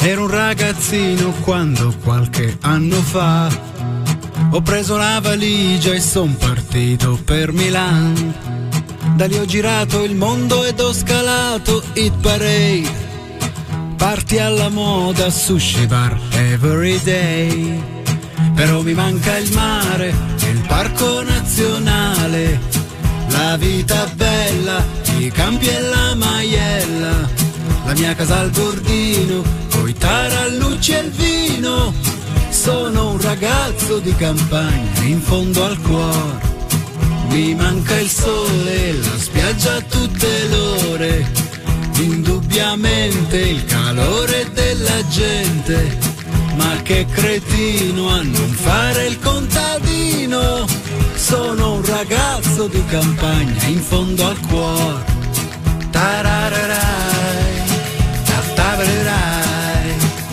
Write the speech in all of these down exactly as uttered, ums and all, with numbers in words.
Ero un ragazzino quando qualche anno fa ho preso la valigia e son partito per Milan. Da lì ho girato il mondo ed ho scalato Hit Parade, party alla moda, sushi bar every day. Però mi manca il mare e il parco nazionale, la vita bella, i campi e la maiella, la mia casa al bordino, coi tarallucci e il vino. Sono un ragazzo di campagna in fondo al cuore, mi manca il sole, la spiaggia a tutte l'ore, indubbiamente il calore della gente. Ma che cretino a non fare il contadino, sono un ragazzo di campagna in fondo al cuore. Tarararai, tattabarai,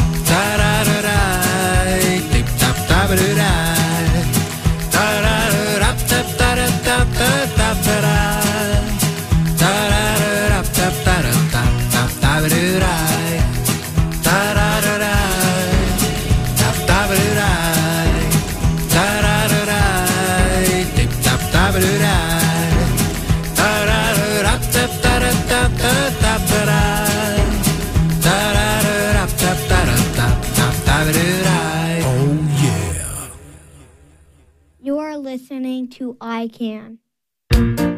tarararai, tip tap tabarai, tararap tap tarap tap tabarai, tararap tap tarap tap tabarai, tarararai, tap tabarai, tarararai, tip tap tabarai. Oh yeah. You are listening to I Can.